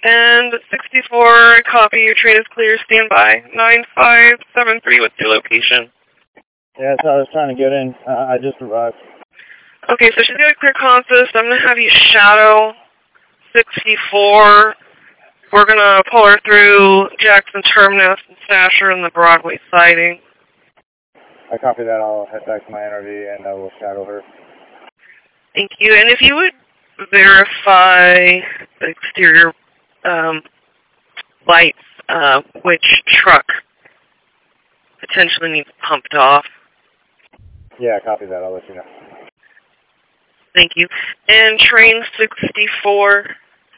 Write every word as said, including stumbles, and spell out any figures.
And sixty-four, copy, your train is clear, stand by. nine five seven three, what's your location? Yeah, so I was trying to get in. Uh, I just arrived. Okay, so she's got a clear consist. I'm going to have you shadow sixty-four. We're going to pull her through Jackson Terminus and stash her in the Broadway siding. I copy that. I'll head back to my N R V and I will shadow her. Thank you. And if you would verify the exterior um, lights, uh, which truck potentially needs pumped off. Yeah, copy that. I'll let you know. Thank you. And train sixty-four,